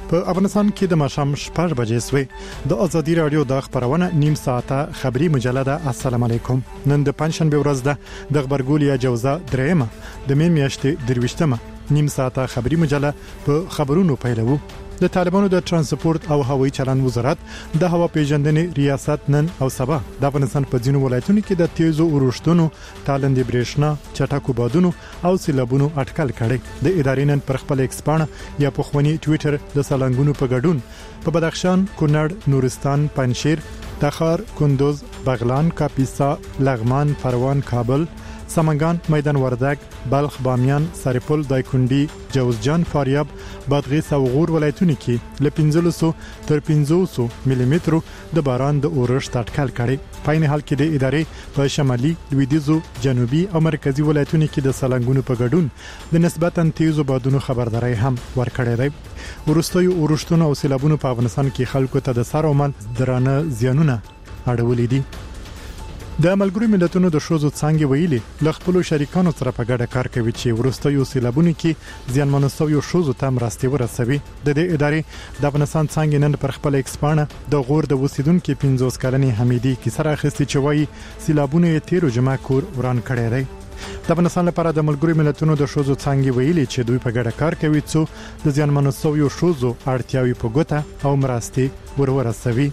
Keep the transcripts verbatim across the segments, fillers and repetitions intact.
په افغانستان کې د ماښام شپږ بجې سوې د ازادي رادیو د خبرونه نیم ساعته خبری مجله ده. السلام علیکم. نن د پنځشنبه ورځ ده د خبرګولیا جوزا درېمه د می میاشتې درويشتمه نیم ساعته خبری مجله په خبرونو پیلوو. د طالبانو د ترانسپورت او هوایي چلند وزارت د هوا پیژندنې ریاست نن او سبا د افغانستان په ځینو ولایتونو کې د تیزو اورښتونو، تالندې برېښنا، چټکو بادونو او سیلابونو اټکل کړي. د ادارې نن پر خپل ایکس پاڼه یا په خواني ټوئیټر د سالنګونو په ګډون په بدخشان، کونړ، نورستان، پنجشیر، تخار، کندوز، بغلان، کاپیسا، لغمان، پروان، کابل، سمنگان، میدان وردک، بلخ، بامیان، سرپل، دایکنډي، جوزجان، فاریاب، بادغیس او غور ولایتونو کې له پنځه سوه تر پنځه سوه ملي مترو د باران د اورښت اټکل کړي. په عین حال کې د ادارې په شمالي، لویدیځو، جنوبي او مرکزی ولایتونو کې د سالنګونو په ګډون د نسبتاً تیزو بادونو خبرداري هم ورکړې ده. ورستیو اورښتونو او سیلابونو په افغانستان کې خلکو ته د سر او مال درانه زیانونه اړولې دي. د ملګرو ملتونو د شوزو څنګه ویلي ل خپل شریکانو سره په ګډه کار کوي چې ورستیو سیلابونو کې زیانمن شوی شوزو تم راستي ورسوي. د دې ادارې د افغانستان څنګه نن پر خپل ایکس پاڼه د غور د وسیدونکو پنځوس کلنې حمیدي کی سره اخستې چې وایي سیلابونو یې تیرو جمع کور وران کړی دی. د افغانستان لپاره د ملګرو ملتونو د شوزو څنګه ویلي چې دوی په ګډه کار کوي چې د زیانمن شوی شوزو اړتیاوي په ګوته او مرستي ورورسوي.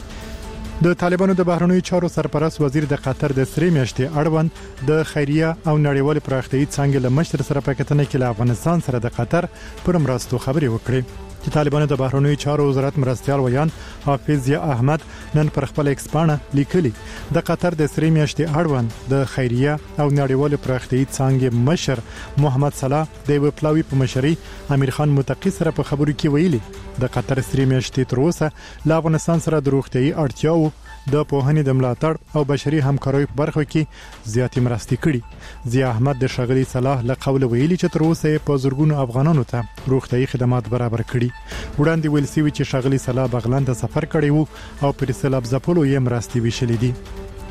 د طالبانو د بهرنیو چارو سرپرست وزیر د قطر د سری میاشتې اړوند د خیریه او نړیوال پراختیایي څنګه له مشر سره په کتنه کې له افغانستان سره د قطر پر مرستو خبرې وکړي. چې طالبانو د بهرنیو چارو وزارت مرستيال ویان حافظ یا احمد نن پر خپل ایکس پاڼه لیکلي د قطر د سری میاشتې اړوند د خیریه او نړیوال پراختیایي څنګه مشر محمد صلاح د وپلاوی په مشري امیر خان متقی سره په خبرو کې ویلي د قطر سری میاشتې تر اوسه له افغانستان سره د روغتيایي اړتیاو د پوهنې د ملاتړ او بشري همکارۍ په برخه کې زیاتې مرستې کړي. ضیا احمد د شغلي صلاح له قوله ویلي چې تر اوسه په زورګونو افغانانو ته روغتيایي خدمات برابر کړي. وړاندې ویل سوي چې شغلي صلاح بغلان ته سفر کړی وو او پر سیلاب ځپلو یې مرستې ویشلې دي.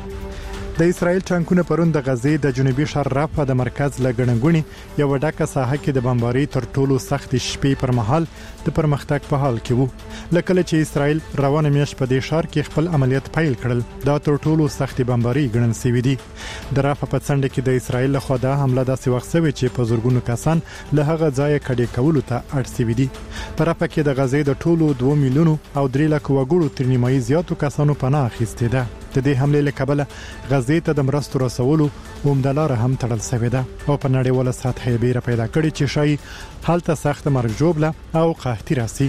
د اسرائیل ټانکونه پرون د غزې د جنوبي شهر رافا د مرکز لګړنګونی یو ډاکه ساحه کې د بمباري تر ټولو سخت شپې پر مهال د پرمختګ په حال کې وو. لکه چې اسرائیل روانه میاشت په دې شهر کې خپل عملیات پیل کړل دا تر ټولو سخت بمباري ګڼل شوې دي. د رافا په څنډه کې د اسرائیل لخوا د حمله داسې وخت شوی چې په زورګونو کسان له هغه ځای کډې کولو ته اړ شوي دي. په رافا کې د غزې د ټولو دوه میلیونو او درې لک وګړو تر نیمایي زیاتو کسانو پناه اخیستې ده. د دې حمله له کبله غزې ته د مرستو رسولو اومدلاره هم تړل شوې ده او په نړیواله سطح بیره پیدا کړي چې شای حالت سخت مرګ جوړه او قحطي راسي.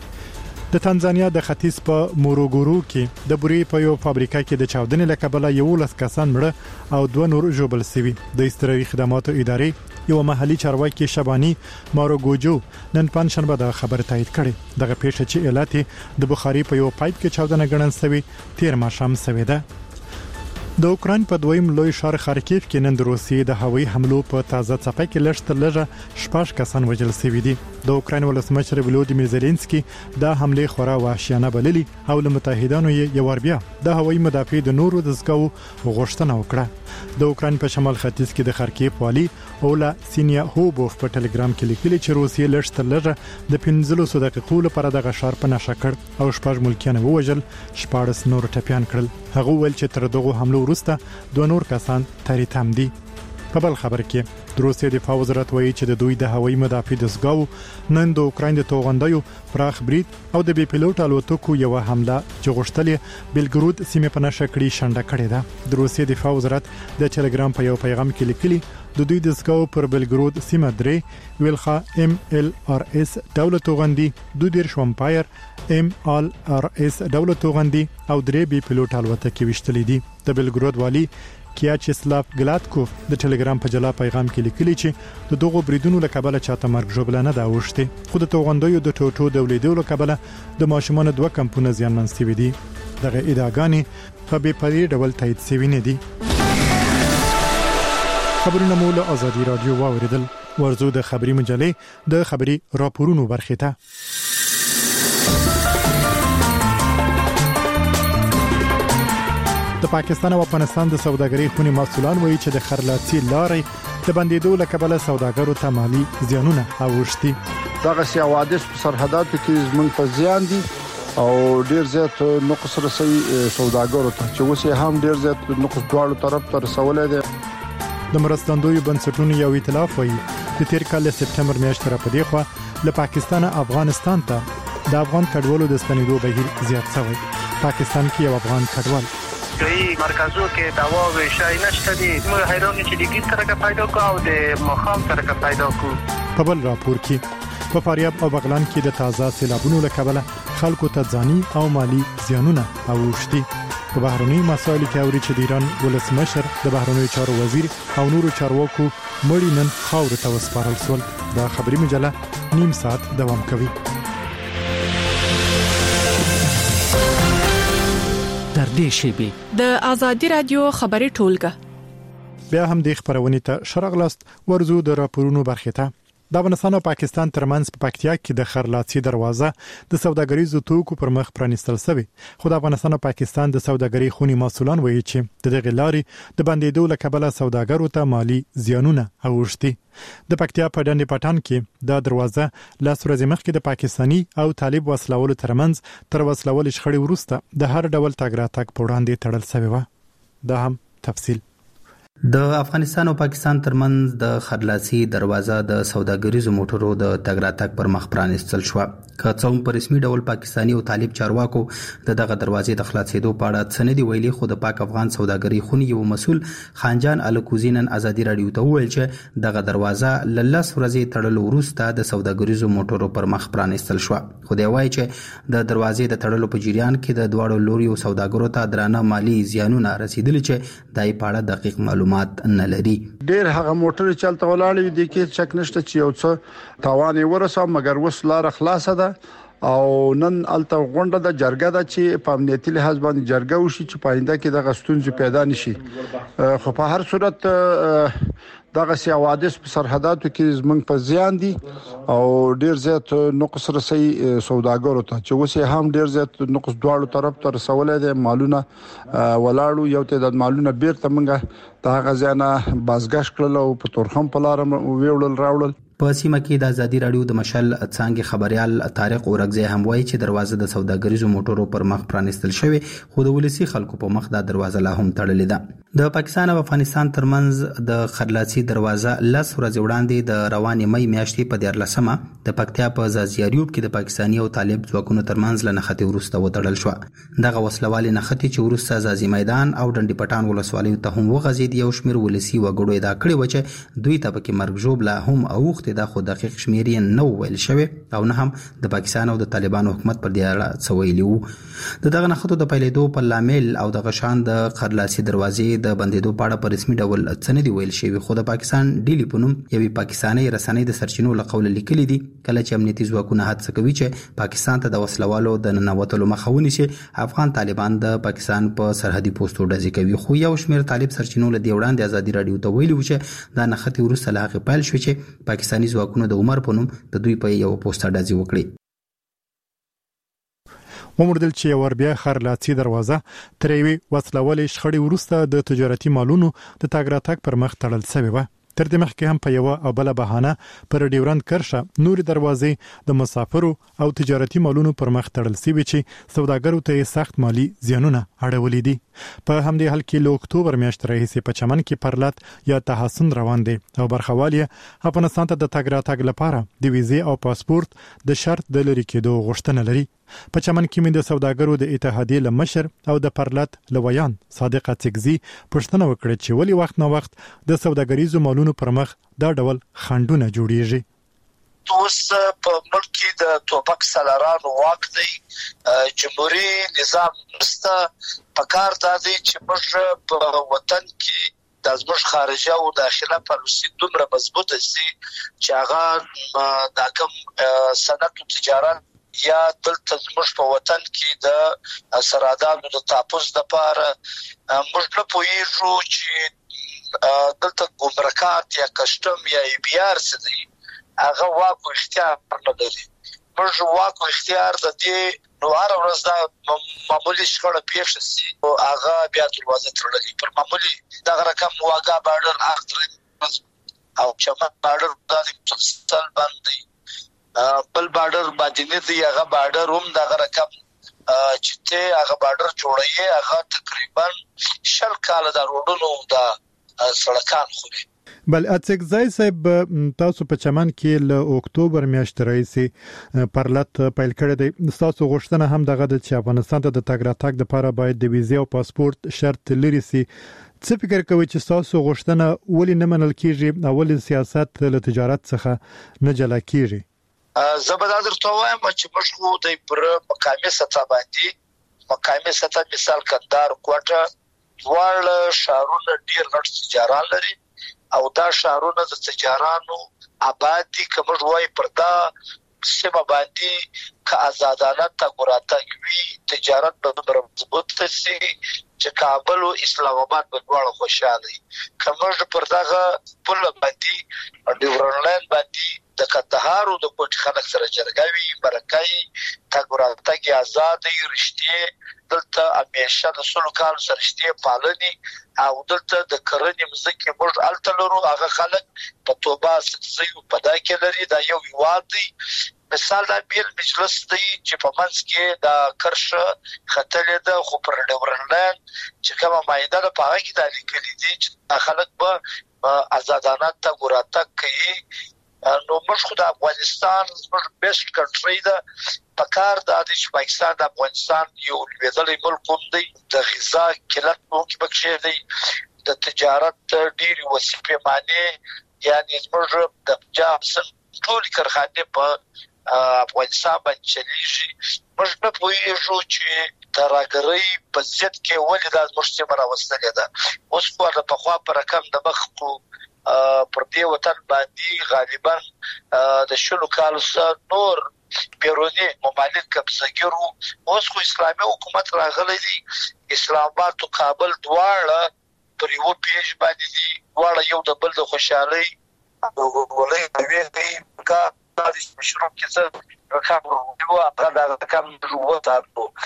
د تنزانیا د ختیځ په موروګورو کې د بوري په یو فابریکه کې د چاودنې له کبله یو لس کسان مړه او دوه نور ژوبل شوي. د استراحتي خدماتو ادارې یو محلي چارواکي شبانی ماروګوجو نن پنځشنبه د خبر تایید کړي. دغه پیښه چې علت د بخاري په یو پایپ کې چاودنه ګڼل شوی تیر ماښام شوی ده. د اوکران په دویم لوی ښار خارکیف کې نن د روسیې د هوایي حملو په تازه څپه کې لږ تر لږه شپږ کسان وژل شوي دي. د اوکران ولسمشر ولودیمیر زيلنسکي دا حمله خورا وحشیانه بللي او له متحدانو یې یو ور بیا د هوایي مدافع د نورو د زګو غوښتنه وکړه. د اوکران په شمال ختیځ کې د خارکیف والی اولا سینیا هوبوف په ټلګرام کې لیکلي چې روسیې لږ تر لږه د پنځلس دقیقو لپاره د غشار په نشه کړ او شپږ ملکیان ووژل، شپږ نور ټپيان کړل. هغه ول چې تر دغه حملو وروسته دوه نور کسان تریتم دي. په بل خبر کې د روسیې دفاع وزارت وایي چې د دوی د هوایي مدافع د زګاو نن د اوکرين د توغندیو پراخ برید او د بي پيلوټ الوتکو یو حمله چې غوښتلې بلګرود سیمه په نشه کړی شنډه کړې ده. د روسیې دفاع وزارت د ټلګرام په یو پیغام کې لیکلي د دوی د زګاو پر بلګرود سیمه درې ویلخه ام ال ار اس دولت توغندي دو دیر شومپایر ام ال ار اس دولت توغندي او درې بي پيلوټ الوتکې وشتلې دي. د بلګرود والی کیاچسلاف ګلاتکوف د ټلګرام په جلا پیغام کې لیکلي چې د دغو بریدونو له کبله چاته مرګ ژوبله نه دا وشته خو د توغندیو د ټوټو دولیدو له کبله د ماشومان دوه کمپونه زیانمن شوي دي. دغه ادعاګانې په بې پرې ډول تایید شوي نه دي. خبرونه مو له ازادي رادیو واوریدل. ورزو د خبري مجلې د خبري راپورونو برخه ته د پاکستان او افغانستان د سوداګرۍ خونې مسؤلان وایي چې د خرلاطي لارې د بندیدو له کبله سوداګرو ته مالي زیانونه اوښتي. دغه سي حوادث په سرحداتو کې زموږ په زیان دي او ډیر زیات نقص رسي سوداګرو ته چې اوس هم ډیر زیات نقص دواړو طرف ته رسولای دي. د مرستندوی بنسټونو یو ائتلاف وایي د تیر کال سپټمبر میاشتې را پدې خو له پاکستان افغانستان ته د افغان کډوالو د ستنېدو بهیر زیات شوی. پاکستان کې یو افغان کډوال دوی مرکزو کې داوا وشای نشته دي موږ حیران چې د ګیټ سره پیدا کو او د مخام سره پیدا کو. په بل راپور کې په فاریاب او بغلان کې د تازه سیلابونو له کبله خلکو ته ځاني او مالی زیانونه اوښتي. په بهرنی مسایلو کې اوري چې د ایران ولسمشر د بهرنیو چارو وزیر او نورو چارواکو مړی نن خاورو ته وسپارل شول. دا خبري مجله نیم ساعت دوام کوي. در دې شیبه د ازادي رادیو خبري ټولګه بیا هم د خبرونې ته شرغلاست ورزو د راپورونو برخه ته. د افغانستان او پاکستان ترمنځ په پکتیا کې د خرلاڅي دروازه د سوداګریزو توکو پر مخ پرانیستل شوی. خو د افغانستان او پاکستان د سوداګرۍ خونی مسولان وایي چې د دغه لارې د بندیدو له کبله سوداګرو ته مالی زیانونه اوښتي. د پکتیا په ډنډ پټان کې د دروازه لاس ورځې مخکې د پاکستانی او طالب وسلوالو ترمنځ تر وسلوال شخړې وروسته د هر ډول تګ راتګ په وړاندې تړل شوی و. دا هم تفصیل. د افغانستان او پاکستان ترمنځ د خرلاڅي دروازه د سوداګریزو موټرو د تګ راتګ پر مخ پرانیستل شو. که څوم په رسمي ډول پاکستانی او طالب چارواکو د دغه دروازې د خلاصېدو په اړه څه نه دی ویلي، خو د پاک افغان سوداګرۍ خونې یو مسول خانجان الکوزي نن ازادي رادیو ته وویل چې دغه دروازه له لس ورځې تړلو وروسته د سوداګریزو موټرو پر مخ پرانیستل شو. خو دی وایي چې د دروازې د تړلو په جریان کې د دواړو لوريو سوداګرو ته درانه مالی زیانونه رسیدلي چې دای په اړه دقیق معلومات نه لري. ډیر هغه موټر چلته ولاړې دي کې شک نشته چې یو څه تاوان ورسو، مګر وس لار خلاصه ده او نن الته غونډه د جرګه ده چې په امنیتي لحاظ باندې جرګه وشي چې پاینده کې د غستونځ پیدا نشي. خو په هر صورت دغه سي حوادث په سرحداتو کې زموږ په زیان دي او ډیر زیات نقص رسي سوداګرو ته چې اوس هم ډیر زیات نقص دواړو طرف ته رسولای دي. مالونه ولاړو یو ته د مالونه بیرته منګه د هغه ځانه بازګش کړل او په تورخم په لار ویوړل راوړل. په سیمه کې د ازادي رادیو د مشل څنګه خبريال طارق اورغزی هم وایي چې دروازه د سوداګریزو موټرو پر مخ پرانیستل شوی، خو د ولسی خلکو په مخ دا دروازه لا هم تړلې ده. د پاکستان او افغانستان ترمنځ د خرلاڅي دروازه لس ورځې وړاندې د روانې مې میاشتې په دیارلسمه د پکتیا په زازیاریوب کې د پاکستاني او طالب ځواکونو ترمنځ لنختی ورسته وتړل شو. دغه وسلوالي نختی چې ورسته زازي میدان او ډنډي پټان ولسوالۍ ته هم وغځید. یو شمیر ولسی وګړو ادعا کړې و چې دوی ته پکې مرګ جوړ لا هم اوخت د خو دقیق شمیر یې نو ویل شوی او نه هم د پاکستان او د طالبانو حکومت پر دی اړه څه ویلي وو. د دغه نخټو د پیلېدو په لامل او د غشان د خرلاڅي دروازې د بندیدو په اړه په رسمي ډول څه نه دی ویل شوی، خو د پاکستان ډیلی په نوم یوې پاکستاني رسنۍ د سرچینو له قوله لیکلي دي کله چې امنیتي ځواکونه هڅه کوي چې پاکستان ته د وسلوالو د ننوتلو مخه ونیسي. افغان طالبان د پاکستان په سرحدي پوسټو ډزې کوي، خو یو شمیر طالب سرچینو له دی وړاندې ازادي رادیو ته ویلي و چې دا نخټي ورسته له هغه پیل شو چې پاکستاني ځواکونه د عمر په نوم د دوی په یو پوسټر ډزې وکړي. ومردل چې وربیا خرلاڅي دروازه تر یوې وسلوالې شخړې وروسته د تجارتي مالونو د تګ راتګ پر مخ تړل شوی و. تر دې مخکې هم په یو او بل بهانه پر ډیورند کرښه نوري دروازې د مسافرو او تجارتي مالونو پر مخ تړل شوی چې سوداګرو ته سخت مالی زیانونه اړولې دي. په همدې حال کې له اکتوبر میاشتې راهیسې په چمن کې پرلط یا تحسن روان دي او برخوالې افغانستان ته د تګ راتګ لپاره د ویزې او پاسپورت د شرط د لري کېدو غوښتنه لري. په چمن کې مې د سوداګرو د اتحادیې له مشر او د پرلط لویان صادق اڅکزي پوښتنه وکړه چې ولې وخت نه وخت د سوداګریزو مالونو پر مخ دا ډول خنډونه جوړیږي. اوس په ملک کې د توپک سالارانو واک دی، جمهوریت نظام نشته. پکار دا دی چې موږ په وطن کې د زموږ خارجه او داخله پالیسي دومره مضبوطه شي چې هغه د کوم صنعت او تجارت یا دلته زموږ په وطن کې د سرادانو د تاپوس لپاره موږ نه پوهیږو چې دلته ګمرکات یا کسټم یا ای بي ار څه دی، هغه واک او اختیار نه لري. موږ واک او اختیار د دې نو هر ورځ دا معمولی شخړه پیښ شي او هغه بیا دروازه تړلې پر معمولی دغه رقم واګه بارډر اخر او چمن بارډر د مفصل باندې بل بارډر باندې دی هغه بارډر هم دغه رقم چې ته هغه بارډر جوړیږي هغه تقریبا شل کال د روډونو د سړکان خوري. بل اڅکزای صاحب تاسو په چمن کې ل اکتوبر میاشتې راځي پرلط پیل کړی دی. تاسو غوښتنه هم دغه د افغانستان ته د تګ راتګ لپاره باید د ویزې او پاسپورت شرط لري سي. څه فکر کوئ چې تاسو غوښتنه ولې نه منل کیږي او ولې سیاست له تجارت څخه نه جلا کیږي؟ زبر درته وایم چې موږ خو د پر مقامي سطح باندې مقامي سطح مثال کندهار کوټه ډول شهرونه ډیر غټ تجارت لري او دا شهرونه د تجارانو آبادی کوم وای پردا سیمه باندې که آزادانه تګوراته وی تجارت به مضبوط شي چې کابل او اسلام آباد په ډول خوشاله کوم پرداغه په باندې ډیورنلند باندې د کندهار او د کوټ خلک سره جرګاوي برکای تګوراته کې آزاد رښتې دلته همیشه د سلو کال سره رښتې پالني او دلته د کرنې مزکه موږ التلرو هغه خلک په توبه سکسیو په دا کې لري دا یو وادي مثال د بیل مجلس دی چې په منځ کې د کرشه خطلې ده خو پر ډورنلند چې کومه مایده د پاره کې د لیکلي دي چې خلک به آزادانه تګوراته کوي. نو موږ خو د افغانستان زموږ بیسټ کنټری ده په کار د چې پاکستان د افغانستان یو لویدلې ملک هم دی د غذا کلت مو کې بکشه دی د تجارت ډېری وسیلې معنی یعنی زموږ د پنجاب سره ټول کارخانه په افغانستان باندې چلیږي. موږ په پوهیږو چې ترګری په ځت کې ولې د مشتمل راوستل ده اوس په په خوا پر رقم د مخ پر دې وطن باندې غالبا د شلو کال سره نور پیرونی ممالک قبضه‌ګرو اوس خو اسلامي حکومت راغلی دی اسلام آباد او کابل دواړه پر یو پیج باندې دي دواړه یو د بل د خوشحالي او ولې وی کا د مشروع کې څه رقم ورو هغه د رقم وروته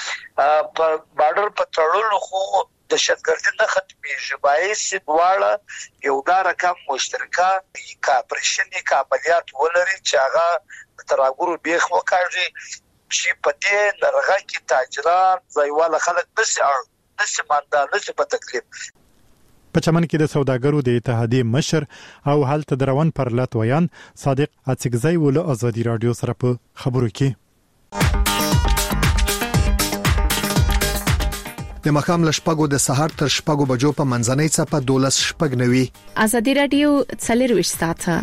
په بارډر په تړلو خو د شتګردي نه ختميږي باعث دواړه یو دا رقم مشترکه کاپریشنی کابلیت ولري چې هغه تراګورو بیخ وکړي چې په دې لرغه کې تاجران ځایواله خلک نشي اړ نشي مانده نشي په تکلیف. په چمن کې د سوداګرو د اتحادیې مشر او حالت دروان پرلط ویان صادق اڅکزای ول ازادي رادیو سره په خبرو کې د مخام لشپګو د سحر تر شپګو بجو په منځنۍ څپه دولس شپګ نوي. ازادي رادیو څلرويش ساعته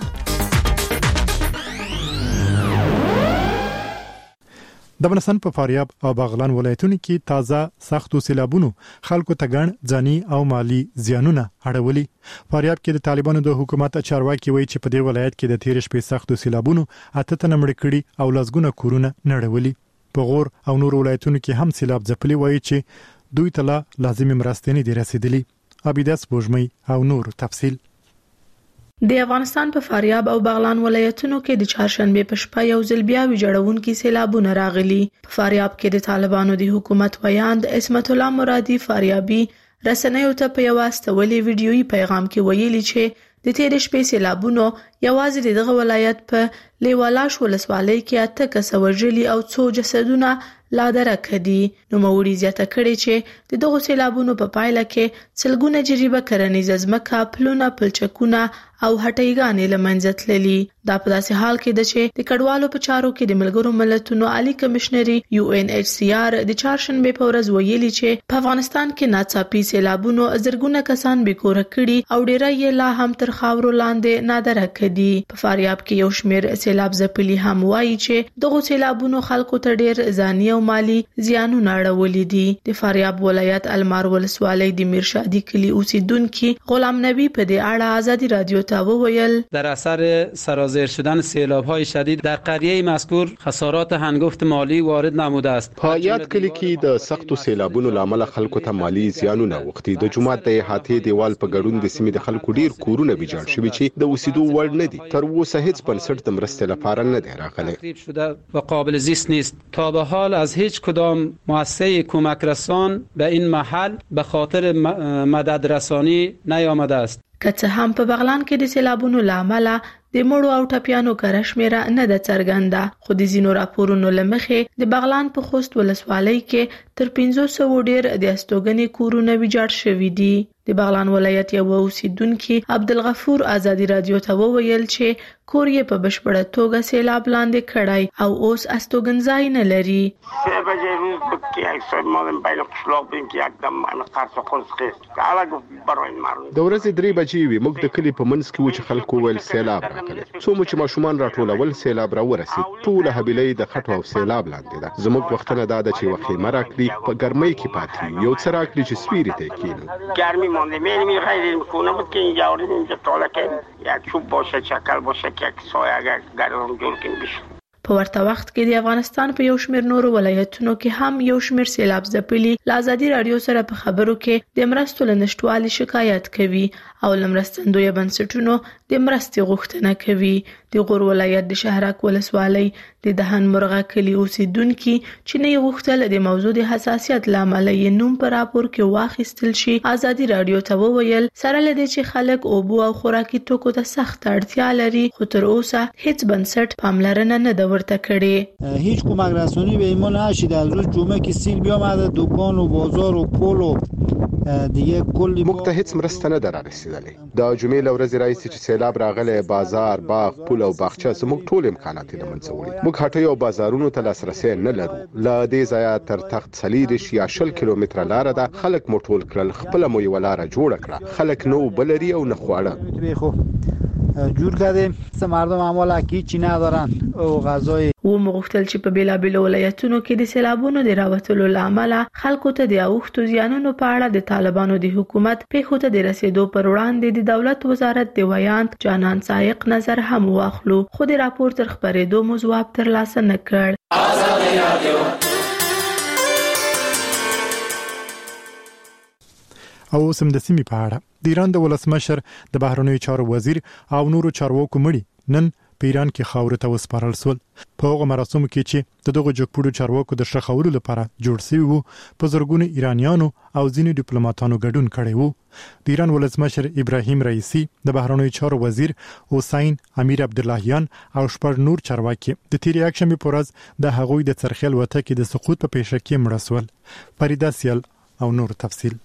د افغانستان په فاریاب او بغلان ولایتونو کې تازه سختو سیلابونو خلکو ته ګڼ ځاني او مالی زیانونه اړولي. فاریاب کې د طالبانو د حکومت چارواکي وایي چې په دې ولایت کې د تیر شپې سختو سیلابونو اته تنه مړ کړي او لزګونه کورونه نړولي. په غور او نور ولایتونو کې هم سیلاب ځپلي وایي چې دوی ته لازمي مرستې نه دي رسیدلي. ابیداس بوجمي او نور تفصیل. د افغانستان په فاریاب او بغلان ولایتونو کې د چهارشنبه په شپه یو ځل بیا ویجاړونکي سیلابونه راغلي. په فاریاب کې د طالبانو د حکومت ویاند اسمت الله مرادي فاریابي رسنیو ته په یو استولي ویډیويي پیغام کې ویلي چې د تیر شپې سیلابونو یوازې دغه ولایت په لیوالاش ولسوالۍ کې اته کس وژلي او څو جسدونه لا درکه دي. نو موري زیاته کړي چې د دغه سیلابونو په پایله کې سلګونه جریبه کرنیز ځمکه پلونه پلچکونه او هټیګانې لمنځه تللي. دا په داسې حال کې ده چې د کډوالو په چارو کې د ملګرو ملتونو عالی کمشنري یو ان ایچ سی آر د چهارشنبه په ورځ ویلي چې په افغانستان کې ناڅاپي سیلابونو زرګونه کسان بیکوره کړي او ډیری یې لا هم تر خاورو لاندې نادرکه دي. په فاریاب کې یو شمېر سیلاب ځپلي هم وایي چې دغه سیلابونو خلکو ته ډیر ځاني او مالی زیانونه اړولي دي. د فاریاب ولایت المار ولسوالۍ د میرشادي کلی اوسیدونکو غلام نبی په دې اړه ازادي رادیو ته وویل در اثر سرازیر شدن سیلاب‌های شدید در قریه مذکور خسارات هنگفت مالی وارد نموده است. پایات کلی کې د سختو سیلابونو لامل خلکو ته مالی زیانونه وختي د جماعت د احاطې دیوال په ګډون د سیمې د خلکو ډیر کورونه ویجاړ شوي چې د اوسېدو وړ نه دي. تر اوسه هیڅ بنسټ د مرستې لپاره نه دی راغلی. تخریب شده و قابل زیست نیست. تا به حال از هیچ کدام مؤسسه کمک رسان به این محل به خاطر مدد رسانی نیامده است. که څه هم په بغلان کې د سیلابونو لامل د مړو او ټپیانو کره شمیره نه د څرګنده، خو د ځینو راپورونو لمخې د بغلان په خوست ولسوالۍ کې تر پنځه سوه ډیر د استوګنې کورونه ویجاړ شوي دي. د بغلان ولایت یو اوسیدونکي عبدالغفور ازادي رادیو ته وویل چې کور یې په بشپړه توګه سیلاب لاندې کړی او اوس استوګنځای نه لري. سه بجې روز بود که یک ساعت مادم بین قشلاق بودیم که یک دم من قرص و قرص خیست که حالا گفت برای مردم د ورځې درې بجې وې. موږ د کلي په منځ کې و چې خلکو ویل سیلاب راغلی. څو مو چې ماشومان راټولول سیلاب راورسېد. ټوله حبیله د خټو او سیلاب لاندې ده. زموږ وختونه دا ده چې یوه خیمه راکړي، په ګرمۍ کې پاتې یو څه راکړي چې سپیرې ته یې کښېنو. گرمی مانده میریم خیلی میکنه بود که اینجا آوریم اینجا تاله که یک چوب باشه، چکل باشه که یک سایه اگر گرم جور کنیم بشه. په ورته وخت کې د افغانستان په یو شمېر نورو ولایتونو کې هم یو شمېر سیلاب ځپلي له ازادي رادیو سره په خبرو کې د مرستو له نشټوالي شکایت کوي او له مرستندویه بنسټونو د مرستې غوښتنه کوي. د غور ولایت د شهرک ولسوالۍ د دهن مرغه کلي اوسیدونکي چې نه غوښتل د موضوع د حساسیت له امله یې نوم په راپور کې واخیستل شي، ازادي رادیو ته وویل سره لدې چې خلک اوبو او خوراکي توکو ته سخت اړتیا لري، خو تر اوسه هیڅ بنسټ پاملرنه نه ده ورته کړې. هیچ کمک رسانی به ایمان نشید. از روز جمعه که سیل بیامده دکان و بازار و پل و دیگه کلی موږ ته هیڅ مرسته نه ده رسیدلې. د جمعې له ورځې راهیسې چې سیلاب راغلی، بازار، باغ، پل او باغچه زموږ ټول امکانات یې له منځه وړي. موږ هټۍ او بازارونو ته لاسرسی نه لرو. له دې ځایه تر تخت څلېرویشت یا شل کیلومتره لاره ده. خلک مو ټول کړل، خپله مو یوه لاره جوړه کړه. خلک نه اوبه لري او نه خواړه جور کردیم. مردم اعمال هیچی ندارن او غذای و مغفتل چې په بیلابیلو ولایتونو کې د سیلابونو د راوتلو لامل خلکو ته د اوښتو زیانونو په اړه د طالبانو د حکومت پیښو ته د رسیدو پر وړاندې د دولت وزارت د ویاند جانان سایق نظر هم واخلو، خو د راپور تر خبرېدو مو ځواب ترلاسه نه کړ. ازادي رادیو او سم د سیمې په اړه د ایران د ولسمشر د بهرنیو چارو وزیر او نورو چارواکو مړي نن په ایران کې خاورې ته وسپارل شول. په هغه مراسمو کې چې د دغه جګپوړو چارواکو د شخولو لپاره جوړ شوی وو، په زرګونو ایرانیانو او ځینو ډیپلوماټانو ګډون کړی وو. د ایران ولسمشر ابراهیم رئیسی، د بهرنیو چارو وزیر حسین امیر عبداللهیان او شپږ نور چارواکي د تیر یکشنبه په ورځ د هغوی د څرخیل وته کې د سقوط په پیښه کې مړه شول. فریده سیال او نور تفصیل.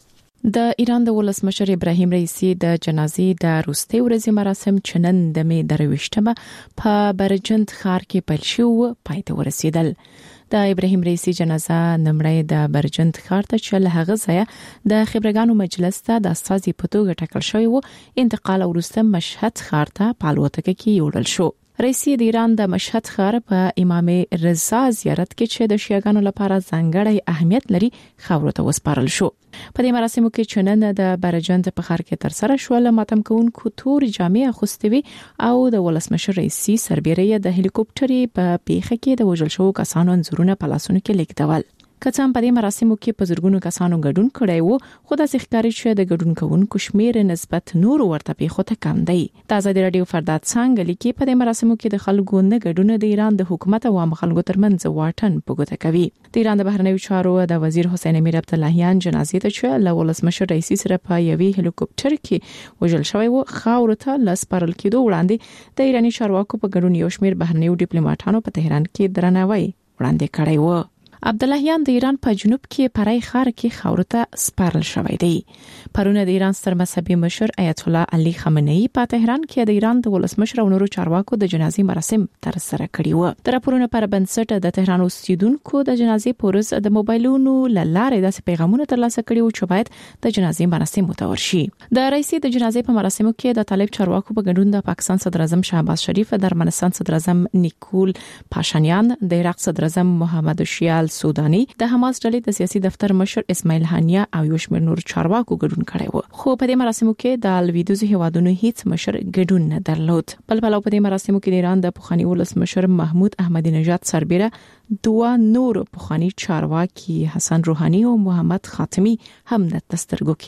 د ایران د ولسمشر ابراهیم رئیسی د جنازې د وروستي ورځې مراسم چنن د می درويشتمه په برجند ښار کې پیل شو پای ته ورسیدل. د ابراهیم رئیسی جنازه نمړی د برجند ښار ته چې له هغه ځای د خبرګانو مجلس ته د استازي په توګه ټاکل شوی وو، انتقال وروسته مشهد ښار ته په الوتکه کې یوړل شو. رئیسی د ایران د مشهد ښار په امام رضا زیارت کې چې د شیعاګانو لپاره ځانګړی اهمیت لري خاورو ته وسپارل شو. په دې مراسمو کې چنن د برجند په ښار کې تر سره شول. ماتم کوونکو تور جامې اغوستې او د ولسمشر رئیسی سربېره د هلیکوپټر په پیښه کې د وژل شوو کسانو انځورونه په لاسونو کې لیکدول. کڅام په دې مراسمو کې په زرګونو کسانو ګډون کړی وو، خو د ښکاری چې د ګډون کوونکو شمیر نسبت نور ورته پیښو ته کم دی. د ازادي رادیو فرداد څنګه لیکي په دې مراسمو کې د خلکو نه ګډون د ایران د حکومت او عام خلکو ترمنځ واټن په ګوته کوي. د ایران د بهرنیو چارو د وزیر حسین امیر عبداللهیان جنازې ته چې له ولسمشر رئیسی سره په یوې هلیکوپټر کې وژل شوی وو، خاورو ته لسپارل کېدو وړاندې د ایرانی چارواکو په ګډون یو شمیر بهرنیو ډیپلوماټانو په تهران کې درناوی وړاندې کړی وو. عبداللهیان د ایران په جنوب کې پرای ښار کې خاورو ته سپارل شوی دی. پرونه د ایران ستر مذهبي مشر آیت الله علي خامنه‌ای په تهران کې د ایران د ولسمشر او نورو چارواکو د جنازې مراسم تر سره کړي وو. د راپورونو پر بنسټ د تهران اوسیدونکو د جنازې پورز د موبایلونو لاره د پیغامونو ترلاسه کړي او چې باید د جنازې مراسم متور شي. د رئیس د جنازې په مراسمو کې د طالب چارواکو په ګډون د پاکستان صدر اعظم شهباز شریف، د ارمنستان صدر اعظم نیکول پاشانیان، د عراق صدر اعظم محمد شیال سودانی، د حماس ډلې د سیاسي دفتر مشر اسماعیل هانیه او یو شمېر نور چارواکو ګډون کړی وو. خو په دې مراسمو کې د لویدیځو هیوادونو هیڅ مشر ګډون نه درلود. بل بل په دې مراسمو کې د ایران د پخوانی ولسمشر محمود احمدی نژاد سربېره دوه نور پخوانی چارواکي حسن روحانی او محمد خاتمی هم د تسترګو کېدل.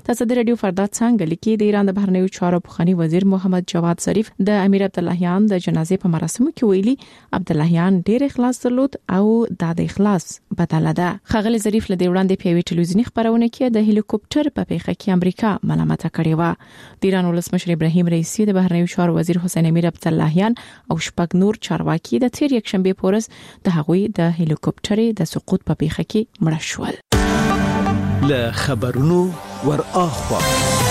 د ازادي رادیو فردا څنګه لیکي د ایران د بهرنیو چارو پخوانی وزیر محمد جواد ظریف د امیر عبداللهیان د جنازې په مراسمو کې ویلي عبداللهیان ډېر اخلاص درلود او د اخلاص بدله ده. خغل ظریف له وړاندې په یوې ټلویزیونی خبرونه کې د هلیکوپټر په پیښه کې امریکا ملامت کړې و. د ایران ولسمشر ابراهیم رئیسی د بهرنیو چارو وزیر حسین امیر عبداللهیان او شپږ نور چارواکي د تیر یک شنبه پورس د هغوی د هلیکوپټر د سقوط په پیښه کې مړه شول. له خبرونو ور اخوا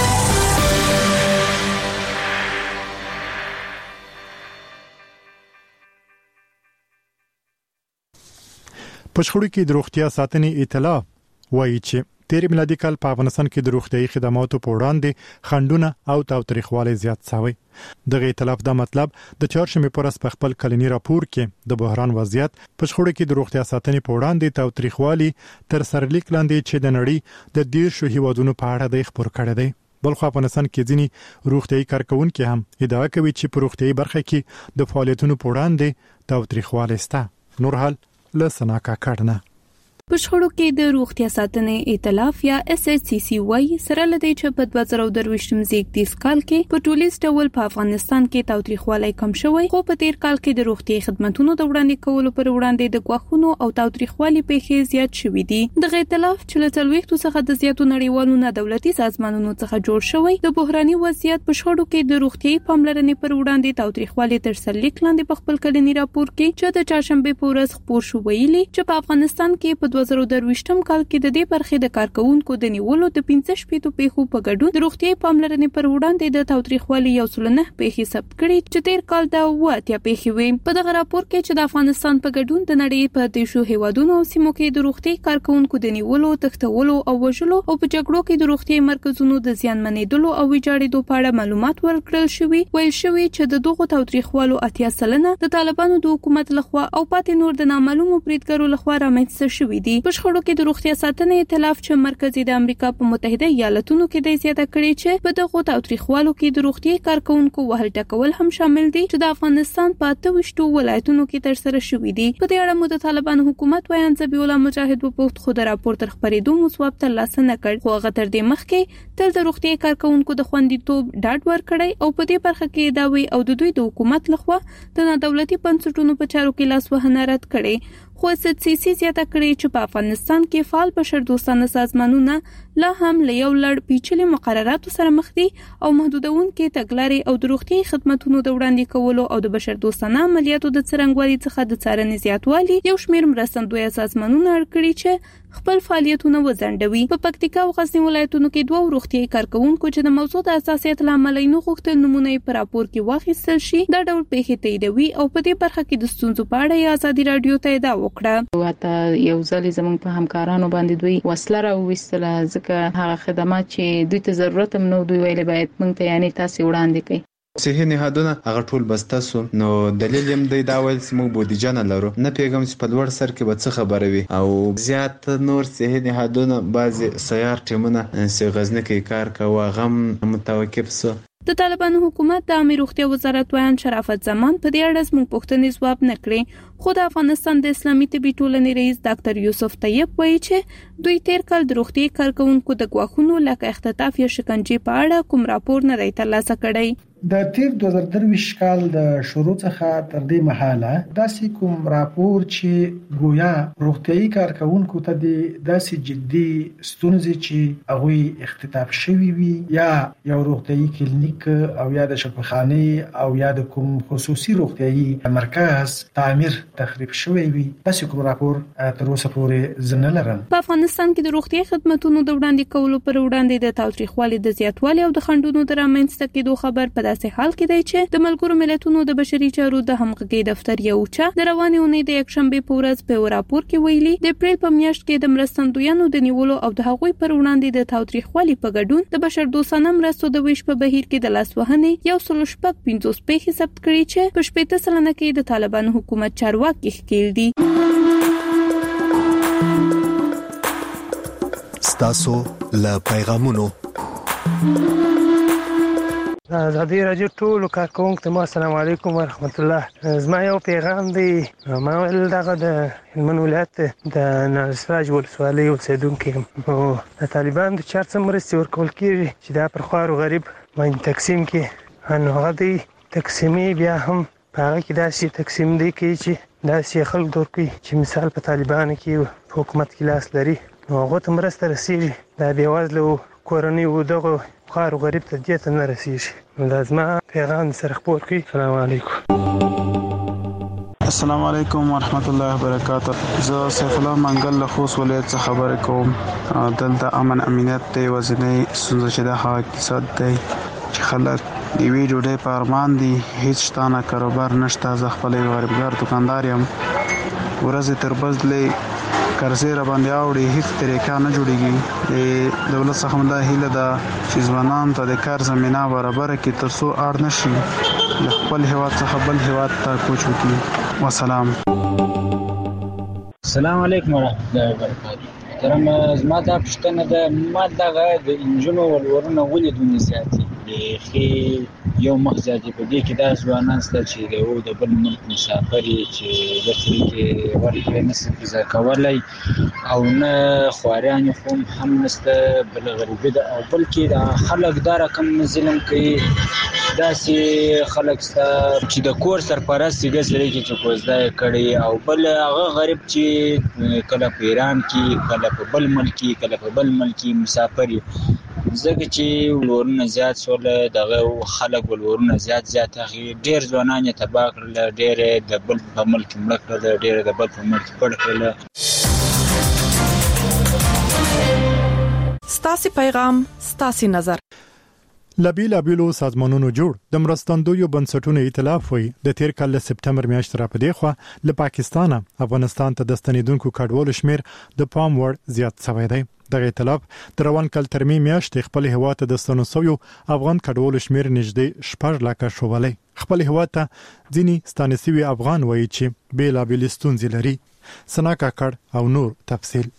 پښخړو کې د روغتیا ساتنې اطلاع وایي چې تیر میلادي کال په افغانستان کې د روغتيایي خدماتو په وړاندې خنډونه او تاوتریخوالی زیات شوی. دغه اطلاع د مطلب د چهارشنبه پورس په خپل کلنی راپور کې د بحران وضعیت پښخړو کې د روغتیا ساتنې په وړاندې تاوتریخوالی تر سرلیک لاندې چې د نړۍ د ډیر شو هیوادونو په اړه د خبر کړی دی. بلخو افغانستان کې ځینی روغتيایي کارکونکو هم ادعا کوي چې په روغتيایي برخه کې د فعالیتونو په وړاندې تاوتریخوالی شته. نور حال له سناکا کړنه پښخړو کې د روغتیا ساتنې ائتلاف یا اس ایچ سی سی وايي سره لدی چې په دوه زره درویشتم زیږدیز کال کې په ټولیز ډول په افغانستان کې تاوتریخوالی کم شوی، خو په تیر کال کې د روغتي خدماتو د وړاندې کولو پر وړاندې د غوښونو او تاوتریخوالی پیښې زیات شوې دي. د ائتلاف چې له څلوېښتو څخه د زیاتو نړیوالو نه دولتي سازمانونو څخه جوړ شوی د بحراني وضعیت پښخړو کې د روغتي پاملرنې پر وړاندې تاوتریخوالی تر سرلیک لاندې په خپل کلنی راپور کې چې د چهارشنبه په ورځ خبر شو ویلي چې په افغانستان کې په دوه زره درویشتم کال کې د دې برخې د کارکونکو د نیولو د پنځه شپږ پیښو په ګډون د روغتي پاملرنې پر وړاندې د تاوتریخوالي یو څل نه پیښې ثبت کړي چې تیر کال دا واتیا پیښې وې. په دغه راپور کې چې د افغانستان په ګډون د نړۍ په دیشو هیوادونو او سیمو کې د روغتي کارکونکو د نیولو، تښتولو او وژلو او په جګړو کې د روغتي مرکزونو د زیانمنېدلو او ویجاړېدو په اړه معلومات ورکړل شوي. ویل شوي چې د دغو تاوتریخوالو اتیا سلنه د طالبانو د حکومت لخوا او پاتې نور د نامعلومو بریدګرو لخوا رامنځته شوي دي. پښخړو کې د روغتیا ساتنې ائتلاف چې مرکزي د امریکا په متحده ایالاتونو کې د زیاته کړي چې په دغه تاوتریخوالو کې د روغتي کارکونکو وهل ټکول هم شامل دي چې د افغانستان په اته ویشتو ولایتونو کې تر سره شوي دي. په دې اړه مو د طالبان حکومت ویان ذبیح الله مجاهد په پوښت خو د راپور تر خبرېدو مسواب ترلاسه نه کړ، خو هغه تر دې مخکې تل د روغتي کارکونکو د خوندیتوب ډاډ ورکړی او په دې برخه کې دا وی او د دوی د حکومت لخوا د نادولتي بنسټونو په چارو کې لاس وهنه رد کړي. خو اس ایچ سی سی زیاته کړي چې په افغانستان کې فعال بشر دوستانه سازمانونه لا هم له یو لړ پیچلي مقرراتو سره مخ دي او محدودونکو تګلارې او د روغتي خدماتو د وړاندې کولو او د بشر دوستانه عملیاتو د څرنګوالي څخه د څارنې زیاتوالي یو شمېر مرستندوی سازمانونه اړ کړي چې خپل فعالیتونه وزندوي. په پکتیکا او غزنی ولایتونو کې دوه روغتي کارکونکو چې د موضوع د اساسیت لامل نه غوښتل نمونه په راپور کې واخیستل شي دا ډول پیښې تاییدوي او په دې برخه کې د ستونزو په اړه ازادي رادیو ته دا وکړه. واته یو ځل زموږ په همکارانو باندې دوی وسله راوستله ځکه هغه خدمات چې دوی ته ضرورت هم نو دوی ویلي باید موږ ته یعنی تاسو وړاندې کړئ. صحیح نهادونه هغه ټول بسته سو نو دلیل هم دی دا ویل چې موږ بودیجه نه لرو نه پیغام چې په لوړ سر کې به څه خبره وي او زیات نور صحیح نهادونه بعضي سیار ټیمونه چې غزنه کې کار کوي غم متوقف سو. د طالبانو حکومت د عامه روغتیا وزارت وایي شرافت زمان په دې اړه زموږ پوښتنې ځواب نه کړې، خو د افغانستان د اسلامي طبي ټولنې رئیس ډاکټر یوسف طیب وایي چې دوی تیر کال د روغتي کارکونکو د غواخونو لکه اختطاف یا شکنجې په اړه کوم راپور نه دی ترلاسه کړی. د تیر دوه زره درویشت کال د شروع څخه تر دې مهاله داسې کوم راپور چې گویا روغتيایي کارکونکو ته د داسې جدي ستونزې چې هغه اختطاف شوی وي یا یو روغتيایي کلینیک او یا د شفاخانه او یا د کوم خصوصي روغتيایي مرکز تعمیر تخریب شوی وي داسې کوم راپور تر اوسه پورې زنه لرم. په افغانستان کې د روغتيایي خدماتو د وړاندې کولو پر وړاندې د تاوتریخوالي د زیاتوالي او د خنډونو د رامنځته کېدو خبر په داسې حال کې دی چې د ملګرو ملتونو د بشري چارو د همغږي دفتر یو چا د روانې اونۍ د یکشنبه په ورځ په راپور کې ویلي د اپریل په میاشت کې د مرستندویانو د نیولو او د هغوی پر وړاندې د تاوتریخوالي په ګډون د بشر دوستانه مرستو د ویش په بهیر کې د لاسوهنې یو سل شپږ پنځوس پیښې ثبت کړي چې په شپږ سلنه کې د طالبانو حکومت چارواکي ښکېل دي. ستاسو له پیغامونو ازادي راډیو ټول کارکونکو ته السلام علیکم ورحمت الله. زما یو پیغام دی. ما ول دغه د هلمند ولایت د نصراج ولسوالۍ اوسیدونکي یم. نو د طالبانو د چار څه مرستې ورکول کېږي چې دا پر خوار غریب باندې تقسیم کړي، نو هغه دی تقسیمي بیا هم په هغه کې داسې تقسیم دی کوي چې داسې خلک دور کوي چې مثال په طالبانو کې په حکومت کې لاس لري، نو هغو ته مرسته رسېږي، دا بېوزلو کورنیو دغو خوار غریب ته دې ته نه رسېږي. نو دا زما پیغام سره خپور کړي. السلام علیکم. السلام علیکم ورحمت الله وبرکاته. زه سیف الله منګل له خوست ولایت څخه خبرې کوم. دلته امن امنیت دی وزنی ستونزه چې د هغه اقتصاد دی چې خلک د یوې ډوډۍ په ارمان دي، هیڅ شته نه، کاروبار نشته. زه خپل یو غریبګار دوکاندار یم، ورځې تر بزلې قرضې را باندې اوړي، هیڅ طریقه نه جوړیږي. د دولت څخه هم دا هیله ده چې ځوانانو ته د کار زمینه برابره کړي تر څو اړ نشي له خپل هیواد څخه بل هیواد ته کوچ وکړي. وسلام. السلام علیکم ورحمت الله وبرکاته. ترم زما دا پوښتنه ده، ما دغه د انجونو ولورونه ولې دومره زیات دي؟ بیخي یو مخ زیات دي. په دې کې دا ځوانان شته چې د یو د بل ملک مسافر یې چې د طریقې ورکړې نشي فیضا کولی، او نه خواران خو هم نشته، بل غریبي ده، او بلکې د خلک دا رقم ظلم کوي. داسې خلک شته چې د کور سرپرست یې ګرځېدلی کې چې کوزده یې کړې، او بل هغه غریب چې کله په ایران کې، کله په بل ملک کې، کله په بل ملک کې مسافر یې. ځکه چې ولورونه زیات شول، دغه خلک ولورونه زیات زیات اخلي، ډېر ځوانان یې تباه کړل، ډېر یې د بل په ملک مړه کړل، ډېر یې د بل په ملک پړ کړل. ستاسې پیغام ستاسې نظر. لبی لبیلو سازمانونو جوړ د مرستندویو بنسټونو ائتلاف وي د تیر کال له سپټمبر میاشتې را پدې خو له پاکستانه افغانستان ته د ستنیدونکو کډوالو شمیر د پام وړ زیات شوی دی. دغه ائتلاف د روان کال تر می میاشتې خپل هیواد ته د ستنوسویو افغان کډوالو شمیر نږدې شپږ لکه شوبلې. خپل هیواد ته ځینی ستانسوي افغان وایي چې بیل بیل ستونزې لري. سنا کاکړ او نور تفصیل.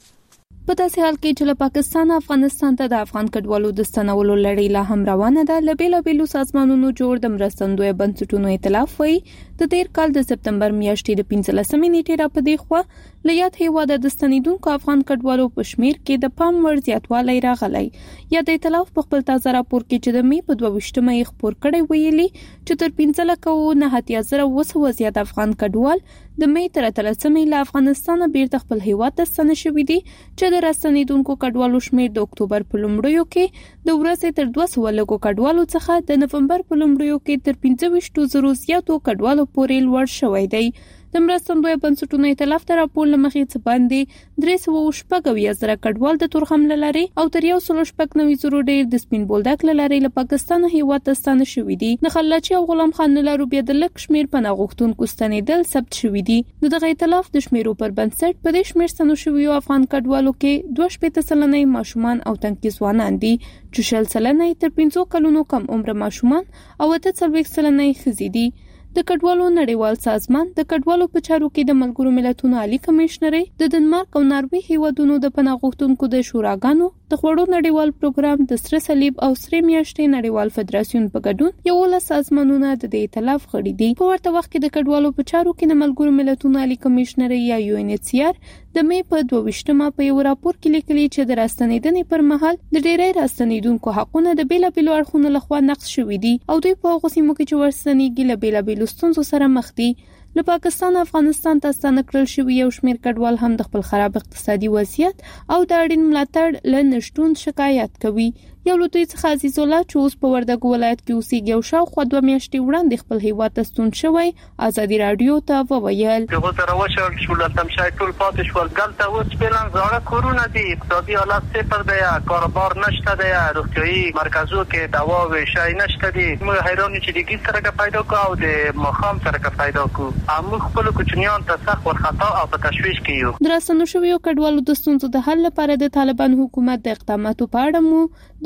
په داسې حال کې چې له پاکستان افغانستان ته د افغان کډوالو د ستنولو لړۍ لا هم روانه ده، له بیلابیلو سازمانونو جوړ د مرستندویو بنسټونو ائتلاف وایي د تیر کال د سپټمبر میاشتې د پنځلسمې نیټې را پدې خوا له یاد هیواده د ستنیدونکو افغان کډوالو په شمیر کې د پام وړ زیاتوالی راغلی. یا د ائتلاف په خپل تازه راپور کې چې د می په دوه ویشتمه یې خپور کړی ویلي چې تر پنځه لکه نه اتیا زره اوه سوه زیات افغان کډوال د می تر اتلسمې له افغانستانه بیرته خپل هیواد ته ستنه شوي دي، چې د راستنیدونکو کډوالو شمیر د اکتوبر په لومړیو کې د ورځې تر دوه سوه لږو کډوالو څخه د نومبر په لومړیو کې تر پنځه ویشتو زرو زیاتو کډوالو پورې لوړ شوی دی. د مرستندویو بنسټونو ائتلاف ته راپور له مخې څه باندې درې سوه شپږ اویا زره کډوال د تورخم له لارې او تر یو سل شپږ نوي زرو ډېر د سپین بولدک له لارې له پاکستان هیواد ته ستانه شوي دي. د خلاچي او غلام خان له لارو بیا د لږ شمیر پناه غوښتونکو ستنېدل ثبت شوي دي. د دغه ائتلاف د شمیرو پر بنسټ په دې شمیر ستنو شویو افغان کډوالو کې دوه شپېته سلنه ماشومان او تنکي ځوانان دي، چې شل سلنه تر پنځو کلونو کم عمر ماشومان او اته څلوېښت سلنه ښځې دي. د کډوالو نړیوال سازمان د کډوالو په چارو کې د ملګرو ملتونو عالی کمشنري د ډنمارک او ناروې هیوادونو د پناه غوښتونکو د شوراګانو د خوړو نړیوال پروګرام د سره صلیب او سره میاشتې نړیوال فدراسیون په ګډون یو له سازمانونو د دې ائتلاف غړي دي. په ورته وخت کې د کډوالو په چارو کې د ملګرو ملتونو عالی کمشنري یا یو ان ایچ سی آر د می په دوه ویشتمه په یو راپور کې لیکلي چې د راستنیدنې پر مهال د ډېری راستنیدونکو حقونه د بیلابیلو اړخونو لخوا نقض شوي دي او دوی په هغو سیمو کې چې ورستنیږي له بیلابیلو ستونزو سره مخ دي. له پاکستان افغانستان ته ستانه کړل شوي یو شمېر کډوال هم د خپل خراب اقتصادي وضعیت او د اړین ملاتړ له نشتون شکایت کوي. یو له دوی څخه عزیز الله چې اوس په وردګو ولایت کې اوسېږي او شاوخوا دوه میاشتې وړاندې خپل هیواد ته ستون شوی ازادي راډیو ته وویل هغه سره وشل شو لتم شای ټول پاتې شول دلته اوس فعلا زړه کورونه دي، اقتصادي حالت صفر دی، کاروبار نشته دی، روغتیايي مرکزو کې دوا او شای نشته دي. موږ حیران چې د ګیس سره پیدا کو او د مخام سره پیدا کو موږ خپل کوچنیان ته سخت ورخطا او په تشویش کې یو. دراسنو شویو کډوالو د ستونزو د حل لپاره د طالبان حکومت د اقداماتو په اړه مو د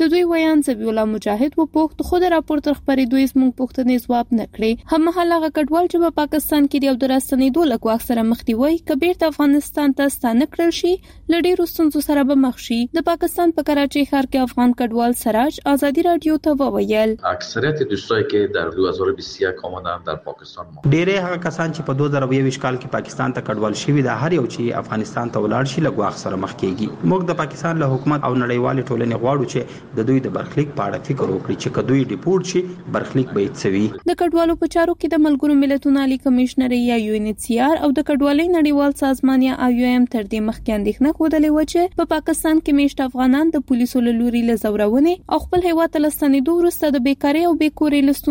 د دوی ویان ذبیح الله مجاهد و پوښت خو د راپور تر خبرېدو زموږ پوښتنې ځواب نه کړې. هم مهال هغه کډوال چې په پاکستان کې د راستنېدو له ګواښ سره مخ دي وایي که بیرته افغانستان ته ستانه کړل شي له ډېرو ستونزو سره به مخ شي. د پاکستان په کراچۍ ښار کې افغان کډوال سراج آزادي رادیو ته وویل اکثریت دوستایی که در دو هزار و بیست و یک آمدن در پاکستان ما ډېری هغه کسان چې په دوه زره یوویشت کال کې پاکستان ته کډوال شوي دا هر یو چې افغانستان ته ولاړ شي له ګواښ سره مخ کیږي. موږ د پاکستان له حکومت او نړیوال ټولنې غواړو چې د دوی د برخلیک په اړه فکر وکړي چې که دوی ډیپورټ شي برخلیک به یې څه وي. د کډوالو په چارو کې د ملګرو ملتونو عالی کمشنر یا یو ان ایچ سی آر او د کډوالۍ نړیوال سازمان یا آی او ایم تر دې مخکې اندېښنه ښودلې و چې په پاکستان کې میشت افغانان د پولیسو له لوري له زورونې او خپل هیواد ته ستنېدو وروسته د بیکارۍ او بې کورۍ